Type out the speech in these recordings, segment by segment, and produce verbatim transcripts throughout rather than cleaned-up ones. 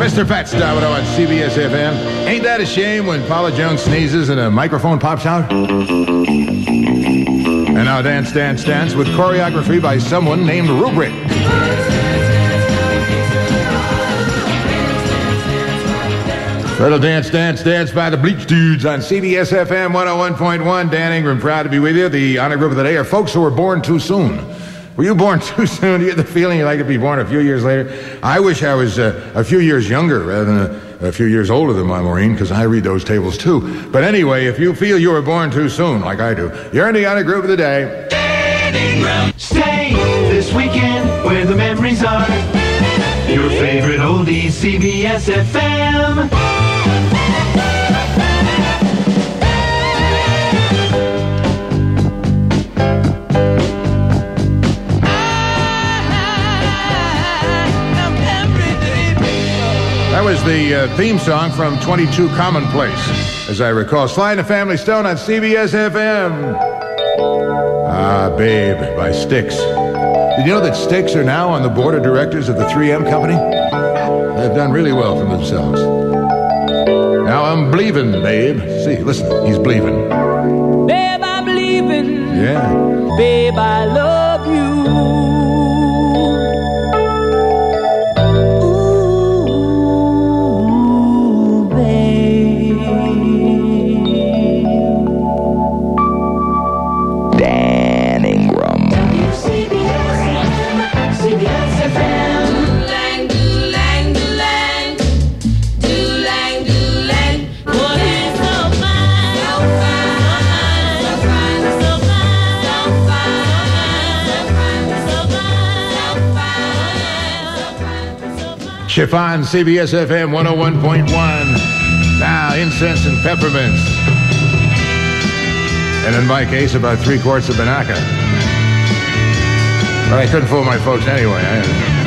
Mister Fats Domino on C B S F M. Ain't that a shame when Paula Jones sneezes and a microphone pops out? And now Dance, Dance, Dance with choreography by someone named Rubric. Little Dance, Dance, Dance by the Bleach Dudes on C B S F M one oh one point one. Dan Ingram, proud to be with you. The honor group of the day are folks who were born too soon. Were you born too soon? Do you get the feeling you like to be born a few years later? I wish I was uh, a few years younger rather than a, a few years older than my Maureen, because I read those tables too. But anyway, if you feel you were born too soon, like I do, you're in the honor group of the day. Dan Ingram. Stay this weekend where the memories are. Your favorite oldies, C B S F M. That was the uh, theme song from twenty-two Commonplace, as I recall. Sly and the Family Stone on C B S F M. Ah, Babe by Styx. Did you know that Styx are now on the board of directors of the three M Company? They've done really well for themselves. Now I'm bleevin', babe. See, listen, he's bleevin'. Babe, I'm leaving. Yeah. Babe, I love you. Chiffon, C B S F M one oh one point one. Now, incense and peppermints. And in my case, about three quarts of Banaka. But I couldn't fool my folks anyway. I...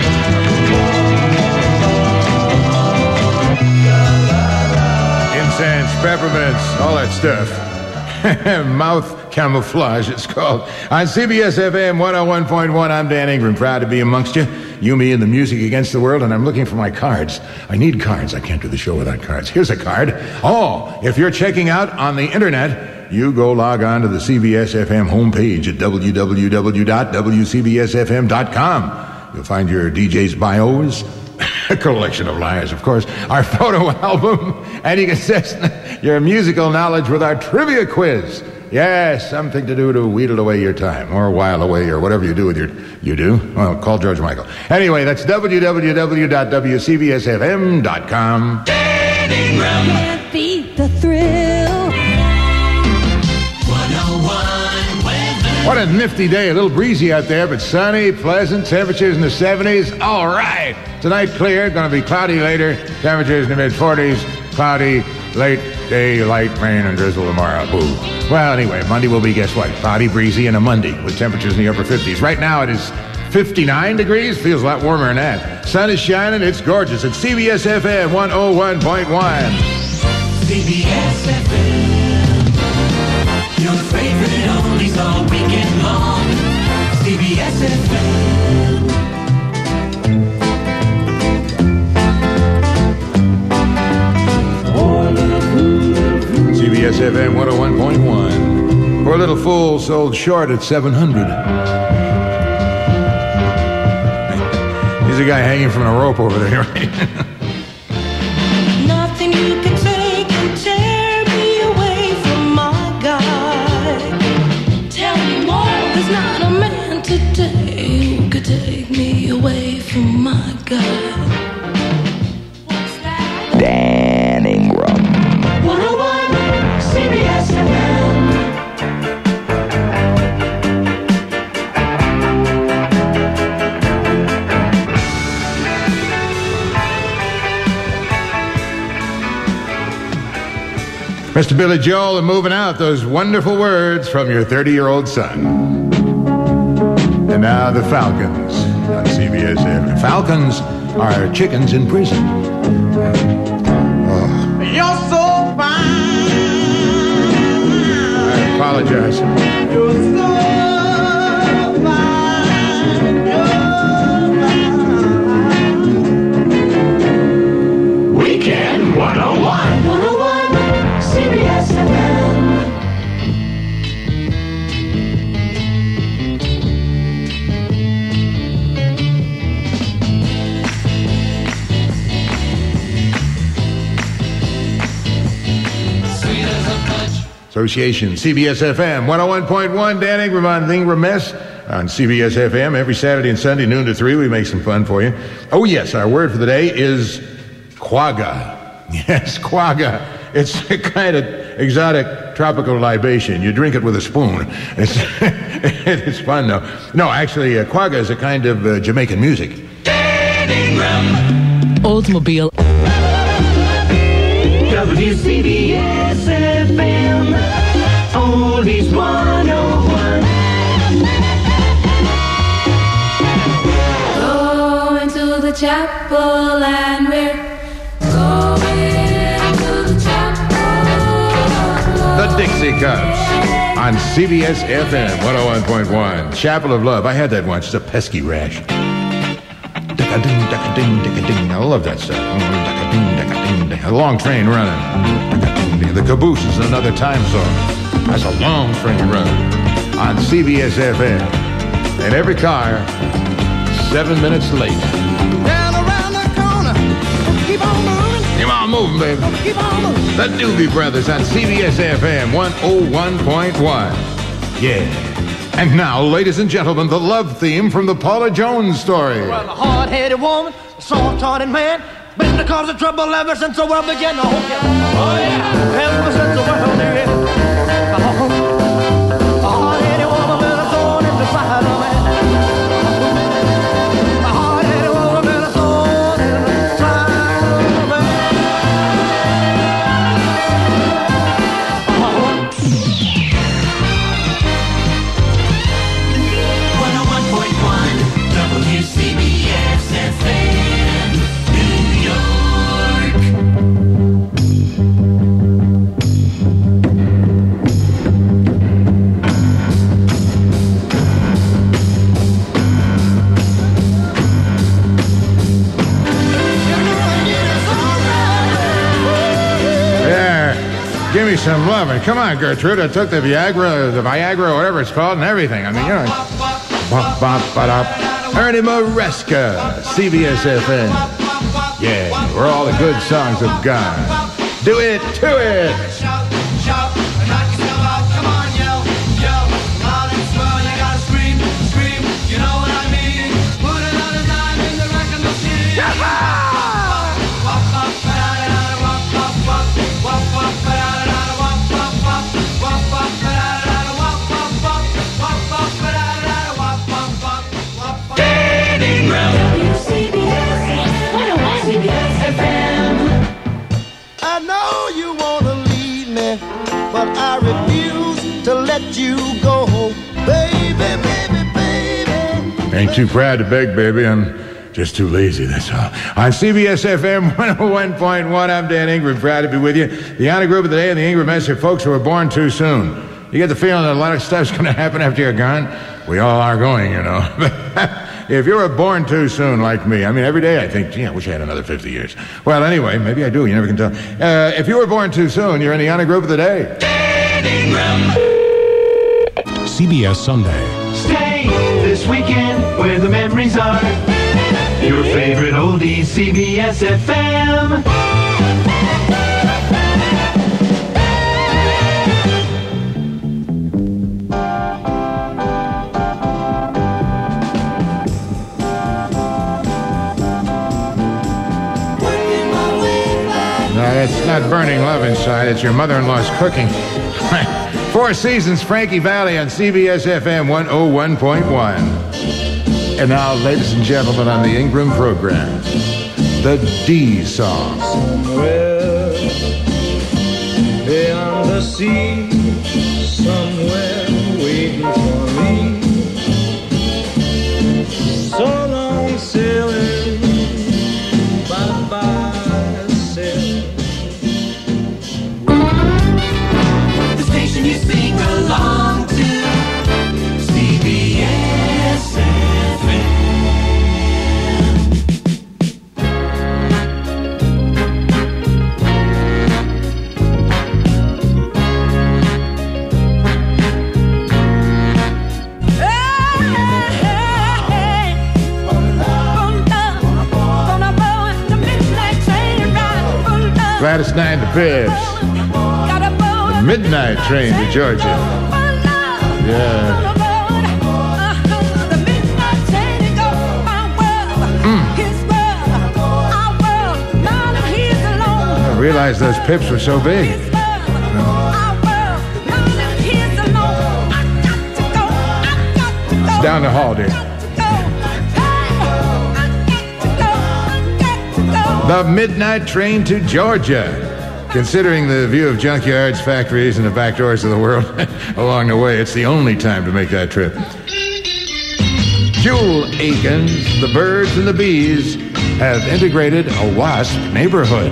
Incense, peppermints, all that stuff. Mouth camouflage, it's called. On C B S F M one oh one point one, I'm Dan Ingram, proud to be amongst you. You, me, and the music against the world, and I'm looking for my cards. I need cards. I can't do the show without cards. Here's a card. Oh, if you're checking out on the internet, you go log on to the C B S F M homepage at w w w dot w c b s f m dot com. You'll find your D J's bios, a collection of liars, of course, our photo album, and you can test your musical knowledge with our trivia quiz. Yes, something to do to wheedle away your time, or while away, or whatever you do with your... You do? Well, call George Michael. Anyway, that's w w w dot w c b s f m dot com. Can't beat the thrill. one oh one weather. What a nifty day. A little breezy out there, but sunny, pleasant. Temperatures in the seventies. All right. Tonight, clear. Going to be cloudy later. Temperatures in the mid-forties. Cloudy, late day, light rain and drizzle tomorrow. Boo. Well, anyway, Monday will be, guess what? Cloudy, breezy, and a Monday with temperatures in the upper fifties. Right now, it is fifty-nine degrees. Feels a lot warmer than that. Sun is shining. It's gorgeous. It's C B S F M one oh one point one. C B S F M. Your favorite oldies all weekend long. C B S F M. C B S F M one oh one point one. Poor Little Fool sold short at seven hundred. He's a guy hanging from a rope over there, right? Nothing you can say can tear me away from my God. Tell me more. There's not a man today who could take me away from my God. What's that? Dan Ingram. one oh one C B S F M. Mister Billy Joel and Moving Out, those wonderful words from your thirty-year-old son. And now the Falcons on C B S F M. Falcons are chickens in prison. Oh. You're so fine. I apologize. You're so fine. You're oh one, one oh one, C B S F M. Association, C B S F M, one oh one point one, Dan Ingram on the Ingram Mess on C B S F M. Every Saturday and Sunday, noon to three, we make some fun for you. Oh, yes, our word for the day is quagga. Yes, quagga. It's a kind of exotic tropical libation. You drink it with a spoon. It's, it's fun, though. No, actually, uh, quagga is a kind of uh, Jamaican music. Dan Ingram. Oldsmobile. W C B S F M, Oldies one oh Go one. into the chapel and we're going to the chapel. The Dixie Cups on C B S F M one oh one point one. Chapel of Love. I had that once. It's a pesky rash. Dick-a-ding, dick-a-ding, dick-a-ding. I love that stuff. Dick-a-ding, dick-a-ding, dick-a-ding. A long train running. Dick-a-ding. The Caboose is another time song. That's a long train running on C B S F M. And every car, seven minutes late. Down around the corner. Keep on moving. Keep on moving, baby. Keep on moving. The Doobie Brothers on C B S F M one oh one point one. Yeah. And now, ladies and gentlemen, the love theme from the Paula Jones story. Well, a hard-headed woman, a soft-hearted man, been the cause of trouble ever since the world began. Oh, yeah. Oh, yeah. Ever since the world began. Oh, a hard-headed woman been a thorn in the side of man. A hard-headed woman been a thorn in the side of man. one oh one point one, W C B S F M, New York. Yeah. Give me some loving. Come on, Gertrude. I took the Viagra, the Viagra, whatever it's called, and everything. I mean, you know. Bop, bop, ba-dop. Ernie Maresca, C B S F M. Yeah, where all the good songs have gone. Do it to it. Shout, shout, and knock yourself out. Come on, yell, yell. Loud and swell, you gotta scream, scream. You know what I mean? Put another dime in the record machine. Yes, wop, wop, ba-da-da-da, wop, wop, wop. Wop, wop, ba-da-da-da, wop, wop, wop. Wop, wop, ba-da-da-da, wop, wop, wop. Wop, wop, ba-da-da-da, wop, wop, wop. Wop, wop. Dan Ingram. W C B S one oh one C B S F M. I know you wanna leave me, but I refuse to let you go. Baby, baby, baby. Ain't too proud to beg, baby. I'm just too lazy, that's all. On C B S F M one oh one point one, I'm Dan Ingram, proud to be with you. The honor group of the day and the Ingram Mess are folks who were born too soon. You get the feeling that a lot of stuff's going to happen after you're gone? We all are going, you know. If you were born too soon like me, I mean, every day I think, gee, I wish I had another fifty years. Well, anyway, maybe I do. You never can tell. Uh, if you were born too soon, you're in the honor group of the day. Dan Ingram. C B S Sunday. Stay this weekend where the memories are. Your favorite oldies, C B S F M. No, that's not burning love inside. It's your mother-in-law's cooking. Four Seasons, Frankie Valli on C B S F M one oh one point one. And now, ladies and gentlemen, on the Ingram program, the D song. Somewhere beyond the sea, somewhere waiting for me. So long sailing, bye-bye sailing. The station you sing along to, C B S F M. Gladys Knight and the Pips. The Midnight Train to Georgia. Yeah. I realized those Pips were so big. It's down the hall, dear. The Midnight Train to Georgia. Considering the view of junkyards, factories, and the back doors of the world along the way, it's the only time to make that trip. Jewel Akins, the birds and the bees have integrated a wasp neighborhood.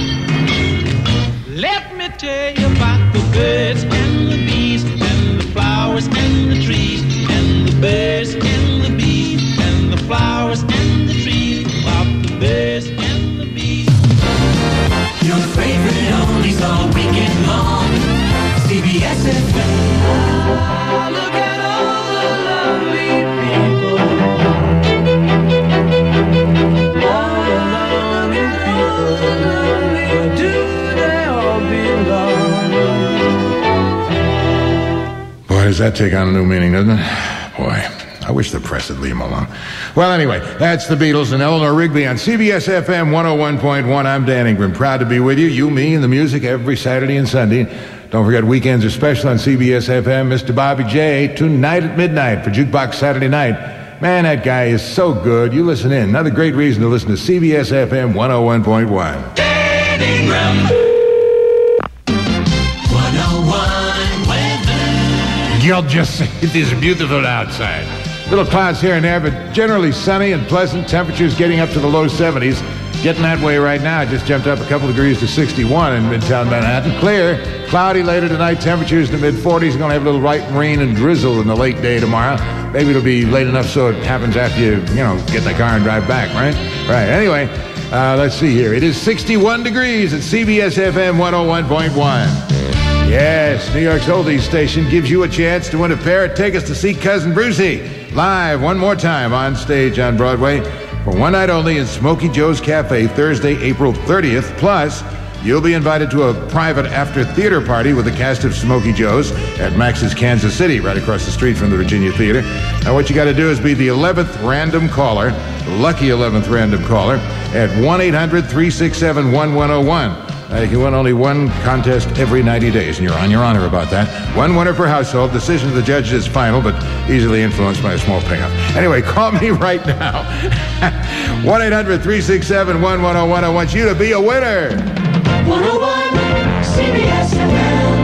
Let me tell you about the birds and the bees and the flowers and the trees and the birds and the bees and the flowers and the trees, about the birds and the bees. Your favorite oldies all weekend long. C B S F M. Look at all the lovely people. All the lovely people. Do they all belong? Boy, does that take on a new meaning, doesn't it? Boy, I wish the press would leave him alone. Well, anyway, that's the Beatles and Eleanor Rigby on C B S F M one oh one point one. I'm Dan Ingram, proud to be with you, you, me, and the music every Saturday and Sunday. Don't forget, weekends are special on C B S F M. Mister Bobby J, tonight at midnight for Jukebox Saturday Night. Man, that guy is so good. You listen in. Another great reason to listen to C B S F M one oh one point one. Dan Ingram. one oh one weather. You'll just see it is beautiful outside. Little clouds here and there, but generally sunny and pleasant. Temperatures getting up to the low seventies. Getting that way right now. It just jumped up a couple degrees to sixty-one in Midtown Manhattan. Clear, cloudy later tonight. Temperatures in the mid-forties. Going to have a little light rain and drizzle in the late day tomorrow. Maybe it'll be late enough so it happens after you, you know, get in the car and drive back, right? Right. Anyway, uh, let's see here. It is sixty-one degrees at C B S F M one oh one point one. Yes, New York's oldies station gives you a chance to win a pair of tickets to see Cousin Brucey live one more time on stage on Broadway for one night only in Smokey Joe's Cafe Thursday, April thirtieth. Plus, you'll be invited to a private after-theater party with the cast of Smokey Joe's at Max's Kansas City, right across the street from the Virginia Theater. Now, what you got to do is be the eleventh random caller, lucky eleventh random caller, at one eight hundred three six seven one one oh one. Now, you can win only one contest every ninety days, and you're on your honor about that. One winner per household. Decision of the judges is final, but easily influenced by a small payoff. Anyway, call me right now. one eight hundred three six seven one one oh one. I want you to be a winner. one oh one C B S F M.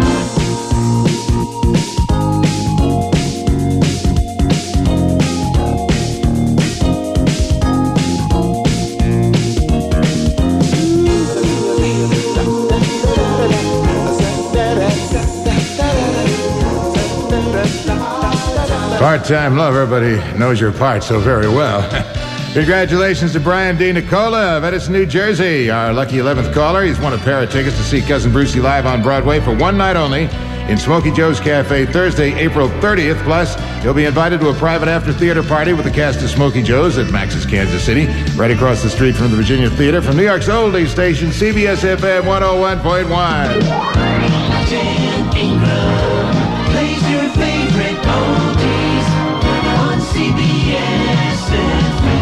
Part-time lover, but he knows your part so very well. Congratulations to Brian D. Nicola of Edison, New Jersey, our lucky eleventh caller. He's won a pair of tickets to see Cousin Brucey live on Broadway for one night only in Smokey Joe's Cafe Thursday, April thirtieth. Plus, he'll be invited to a private after-theater party with the cast of Smokey Joe's at Max's Kansas City, right across the street from the Virginia Theater. From New York's oldies station, C B S F M one oh one point one. Dan Ingram plays your favorite oldies on C B S F M.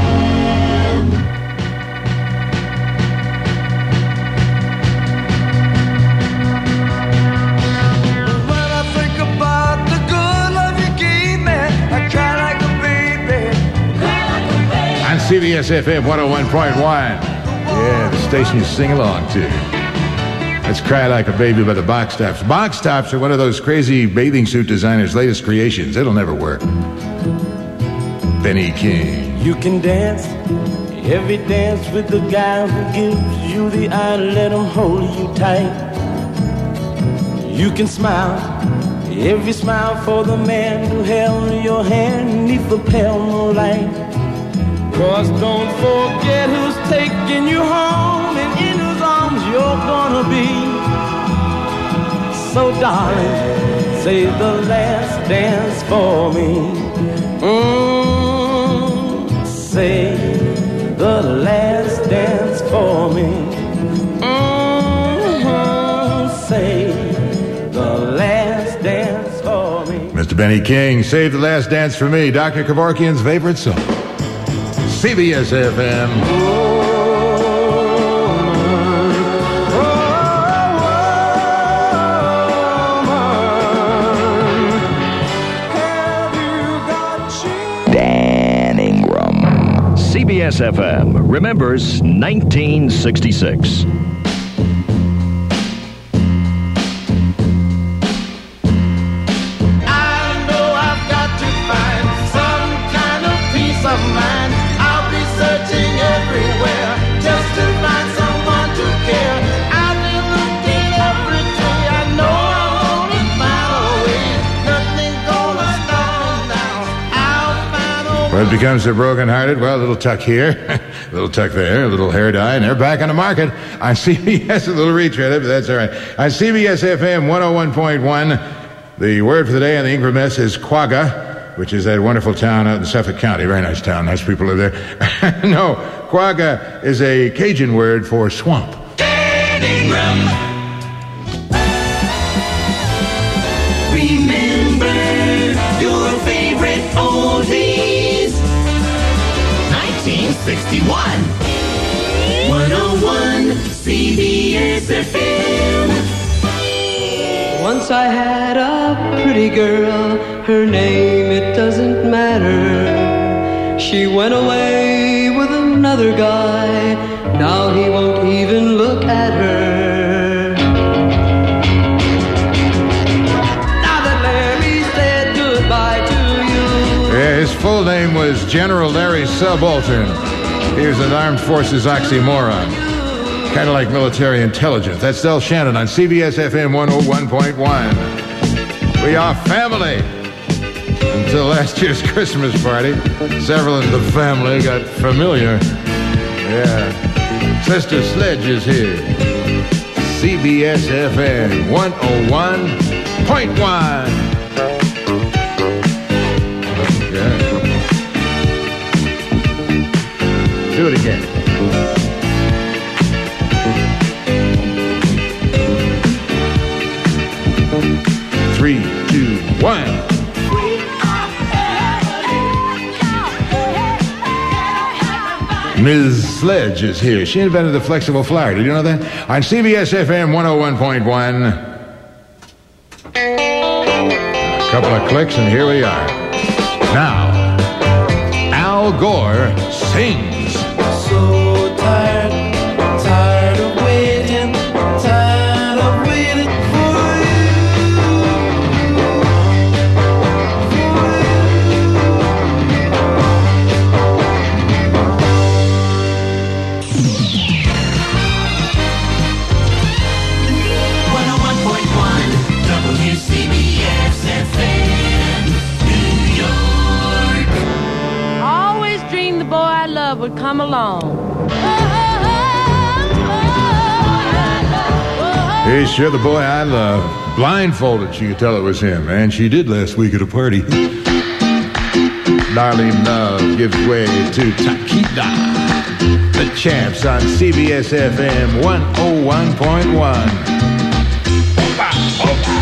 When I think about the good love you gave me, I cry like a baby. On C B S F M one oh one point one. Yeah, the station you sing along to. Let's Cry Like a Baby by the Box Tops. Box Tops are one of those crazy bathing suit designers' latest creations. It'll never work. Benny King. You can dance every dance with the guy who gives you the eye, let him hold you tight. You can smile every smile for the man who held your hand neath the pale moonlight. Cause don't forget who's taking you home and in whose arms you're gonna be. So darling, say the last dance for me. Mm, say the last dance for me. Mm, Benny King, Save the Last Dance for Me, Doctor Kevorkian's favorite song. C B S F M. Dan Ingram. C B S F M remembers nineteen sixty-six. When it becomes a broken-hearted, well, a little tuck here, a little tuck there, a little hair dye, and they're back on the market on C B S. A little retread, but that's all right. On C B S F M one oh one point one, the word for the day on the Ingram Mess is quagga, which is that wonderful town out in Suffolk County. Very nice town. Nice people live there. No, quagga is a Cajun word for swamp. Dan Ingram. Remember your favorite oldies. nineteen sixty-one. one oh one C B S F M. Once I had a pretty girl, her name it doesn't matter. She went away with another guy, now he won't even look at her. Now that Larry said goodbye to you. Yeah, his full name was General Larry Subaltern. He was an armed forces oxymoron. Kind of like military intelligence. That's Del Shannon on C B S F M one oh one point one. We are family. Until last year's Christmas party, several in the family got familiar. Yeah. Sister Sledge is here. C B S F M one oh one point one. Okay. Do it again. Three, two, one. Miz Sledge is here. She invented the flexible flyer. Did you know that? On C B S F M one oh one point one. A couple of clicks and here we are. Now, Al Gore sings. So tired, tired of waiting, tired of waiting for one oh one point one W C B S F M, New York. Always dreamed the boy I love would come along. He's sure the boy I love. Blindfolded, she could tell it was him. And she did last week at a party. Darlene Love gives way to Taquita. The Champs on C B S F M one oh one point one. Opa, opa.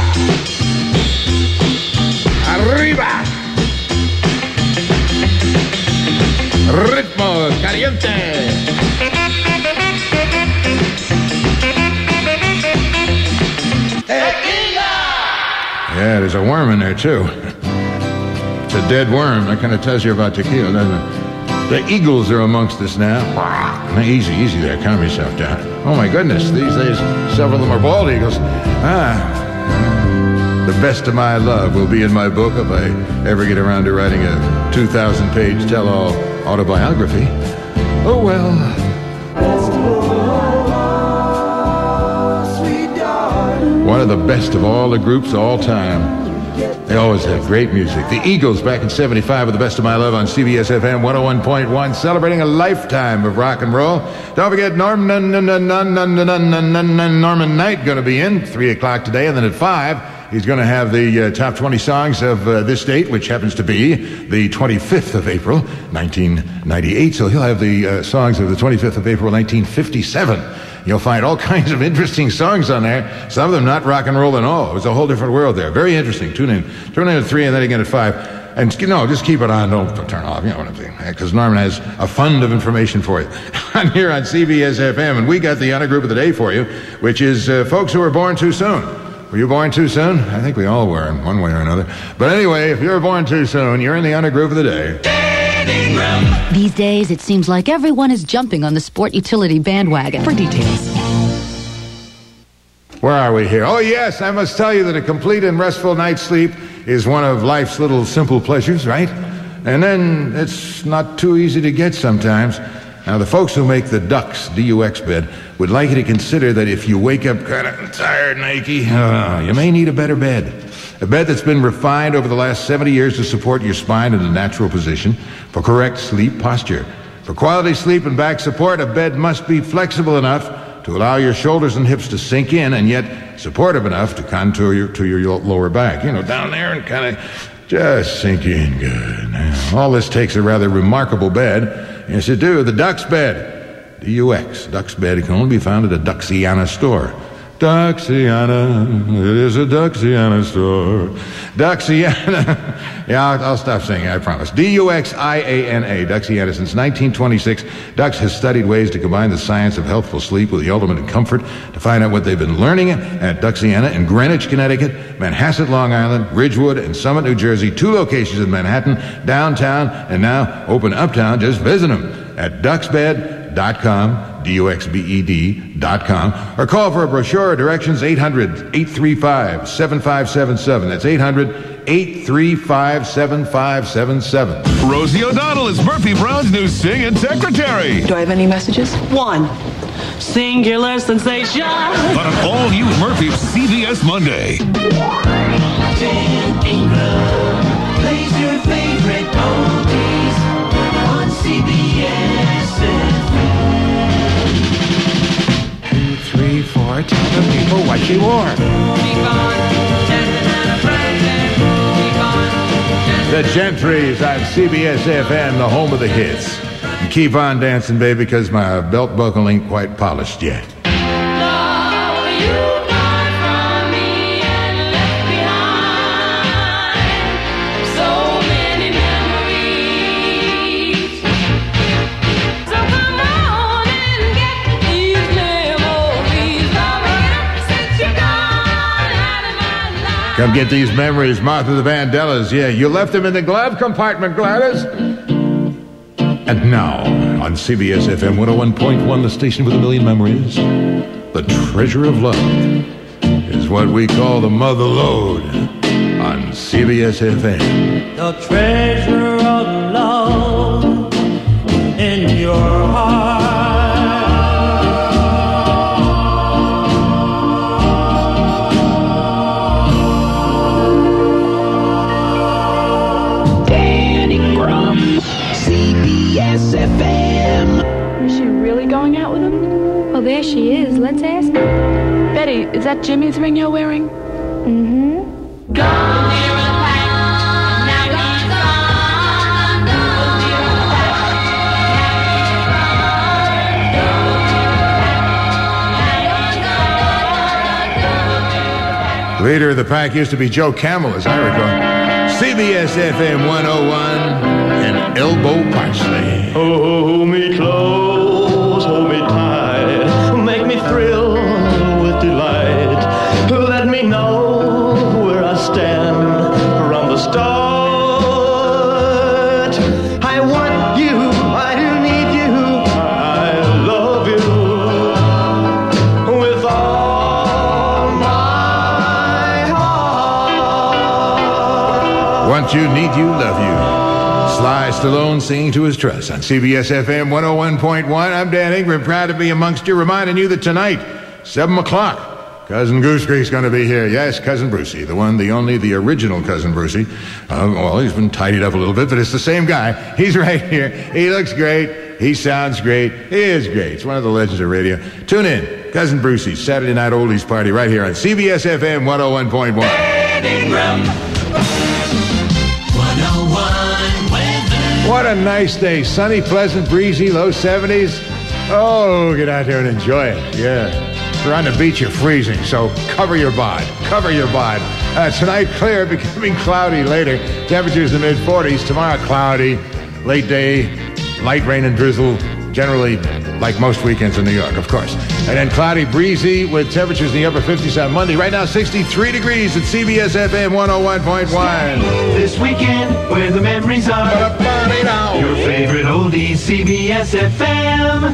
Arriba. Ritmo caliente. Yeah, there's a worm in there, too. It's a dead worm. That kind of tells you about tequila, doesn't it? The Eagles are amongst us now. Easy, easy there. Calm yourself down. Oh, my goodness. These days, several of them are bald eagles. Ah. The best of my love will be in my book if I ever get around to writing a two thousand page tell-all autobiography. Oh, well. One of the best of all the groups of all time. They always have great music. The Eagles back in seventy-five with the best of my love on C B S F M one oh one point one, celebrating a lifetime of rock and roll. Don't forget Norman, Norman Knight going to be in three o'clock today, and then at five, He's going to have the uh, top twenty songs of uh, this date, which happens to be the twenty-fifth of April, nineteen ninety-eight. So he'll have the uh, songs of the twenty-fifth of April, nineteen fifty-seven. You'll find all kinds of interesting songs on there. Some of them not rock and roll at all. It's a whole different world there. Very interesting. Tune in. Tune in at three and then again at five. And no, just keep it on. Don't, don't turn off. You know what I'm saying? Because Norman has a fund of information for you. I'm here on C B S F M, and we got the honor group of the day for you, which is uh, folks who were born too soon. Were you born too soon? I think we all were in one way or another. But anyway, if you're born too soon, you're in the honor group of the day. These days, it seems like everyone is jumping on the sport utility bandwagon. For details. Where are we here? Oh, yes, I must tell you that a complete and restful night's sleep is one of life's little simple pleasures, right? And then it's not too easy to get sometimes. Now, the folks who make the Dux, D U X bed, would like you to consider that if you wake up kind of tired and achy, uh, you may need a better bed. A bed that's been refined over the last seventy years to support your spine in a natural position for correct sleep posture. For quality sleep and back support, a bed must be flexible enough to allow your shoulders and hips to sink in, and yet supportive enough to contour your, to your lower back. You know, down there and kind of just sink in good. Now, all this takes a rather remarkable bed. Yes, it do. The Dux bed. D U X. Dux bed. It can only be found at a Duxiana store. Duxiana. It is a Duxiana store. Duxiana. Yeah, I'll, I'll stop singing, I promise. D U X I A N A. Duxiana. Since nineteen twenty-six, Dux has studied ways to combine the science of healthful sleep with the ultimate in comfort. To find out what they've been learning at Duxiana in Greenwich, Connecticut, Manhasset, Long Island, Ridgewood, and Summit, New Jersey. Two locations in Manhattan, downtown, and now open uptown. Just visit them at duxbed dot com, D U X B E D dot com, or call for a brochure or directions eight hundred, eight three five, seven five seven seven. That's eight hundred, eight three five, seven five seven seven. Rosie O'Donnell is Murphy Brown's new singing secretary. Do I have any messages? One. Singular sensation. On an all-new Murphy C B S Monday. Dan Ingram plays your favorite oldies on C B S F M. Two, three, four, tell the people what she wore. The Gentrys on C B S F M, the home of the hits. And keep on dancing, baby, because my belt buckle ain't quite polished yet. Come get these memories, Martha the Vandellas. Yeah, you left them in the glove compartment, Gladys. And now, on C B S F M one oh one point one, the station with a million memories, the treasure of love is what we call the mother lode on C B S F M. The treasure of love in your heart. C B S F M. Is she really going out with him? Well, there she is. Let's ask her. Betty, is that Jimmy's ring you're wearing? Mm-hmm. Gone. Leader of the pack used to be Joe Camel, as I recall. C B S F M one oh one and Elbow Parsley. Hold me close, hold me tight, make me thrill with delight. Let me know where I stand from the start. I want you, I need you, I love you with all my heart. Want you, need you, love you. Sly Stallone singing to his trust on C B S F M one oh one point one. I'm Dan Ingram, proud to be amongst you, reminding you that tonight, seven o'clock, Cousin Gooseberry's going to be here. Yes, Cousin Brucey, the one, the only, the original Cousin Brucey. Uh, well, he's been tidied up a little bit, but it's the same guy. He's right here. He looks great. He sounds great. He is great. It's one of the legends of radio. Tune in, Cousin Brucey's Saturday Night Oldies Party right here on C B S F M one oh one point one. Dan Ingram. one oh one weather. What a nice day. Sunny, pleasant, breezy, low seventies. Oh, get out there and enjoy it. Yeah. If you're on the beach, you're freezing, so cover your bod. Cover your bod. Uh, tonight, clear, becoming cloudy later. Temperatures in the mid-forties. Tomorrow, cloudy. Late day, light rain and drizzle. Generally, like most weekends in New York, of course. And then cloudy, breezy, with temperatures in the upper fifties on Monday. Right now, sixty-three degrees at C B S F M one oh one point one. This weekend, where the memories are. Your favorite oldies, C B S F M.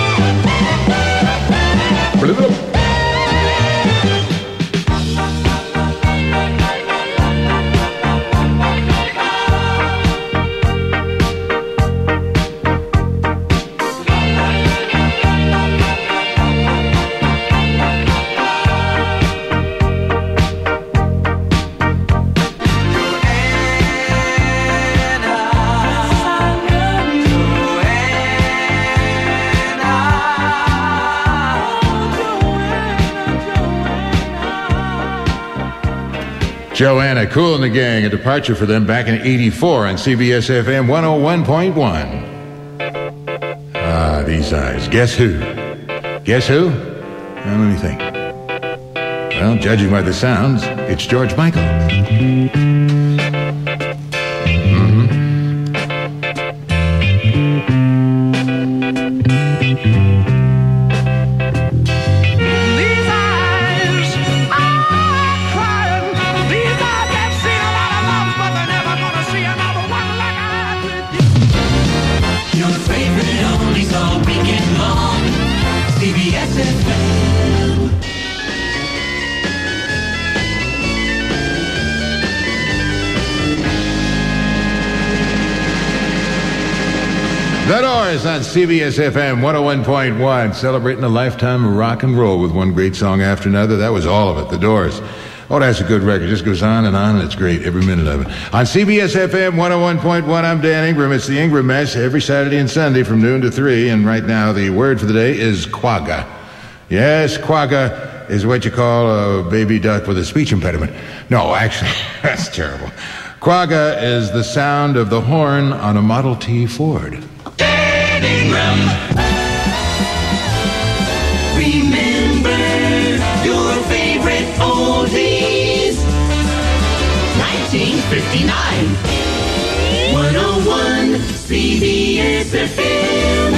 Joanna, Kool and the Gang, a departure for them back in eighty-four on C B S F M one oh one point one. Ah, these eyes. Guess who? Guess who? Well, let me think. Well, judging by the sounds, it's George Michael. The Doors on C B S F M one oh one point one, celebrating a lifetime of rock and roll with one great song after another. That was all of it, The Doors. Oh, that's a good record. Just goes on and on, and it's great, every minute of it. On C B S F M one oh one point one, I'm Dan Ingram. It's the Ingram Mess every Saturday and Sunday from noon to three, and right now the word for the day is quagga. Yes, quagga is what you call a baby duck with a speech impediment. No, actually, that's terrible. Quagga is the sound of the horn on a Model T Ford. Dan Ingram. Remember your favorite oldies. nineteen fifty-nine. one oh one C B S F M.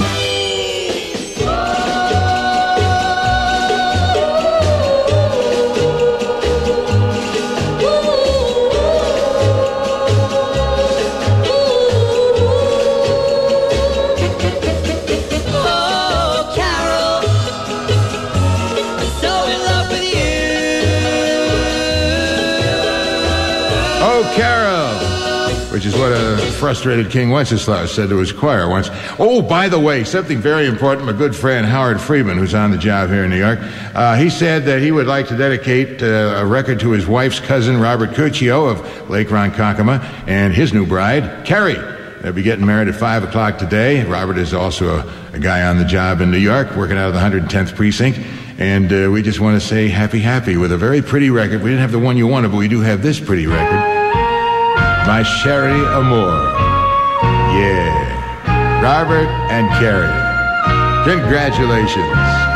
Which is what a frustrated King Wenceslas said to his choir once. Oh, by the way, something very important. My good friend Howard Friedman, who's on the job here in New York, uh, he said that he would like to dedicate uh, a record to his wife's cousin, Robert Cuccio of Lake Ronkonkoma, and his new bride, Carrie. They'll be getting married at five o'clock today. Robert is also a, a guy on the job in New York, working out of the one hundred tenth precinct. And uh, we just want to say happy, happy with a very pretty record. We didn't have the one you wanted, but we do have this pretty record. My Sherry Amour. Yeah. Robert and Carrie. Congratulations.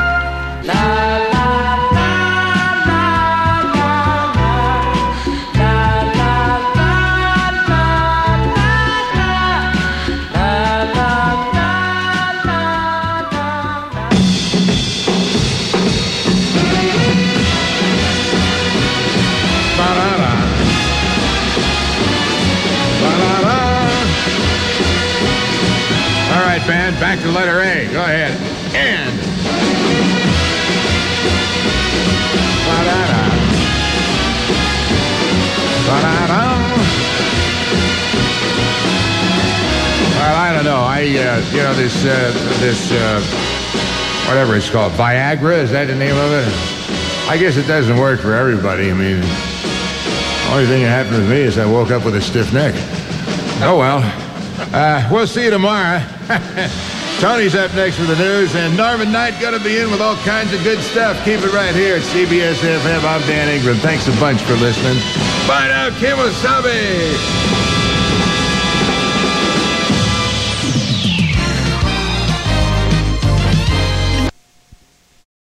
Band, back to letter A. Go ahead. And. Ba-da-da. Ba-da-da. Well, I don't know. I, uh, you know, this, uh, this, uh, whatever it's called, Viagra, is that the name of it? I guess it doesn't work for everybody. I mean, the only thing that happened with me is I woke up with a stiff neck. Oh, well. Uh, we'll see you tomorrow. Tony's up next with the news, and Norman Knight going to be in with all kinds of good stuff. Keep it right here at C B S F M. I'm Dan Ingram. Thanks a bunch for listening. Bye now, Kemosabe.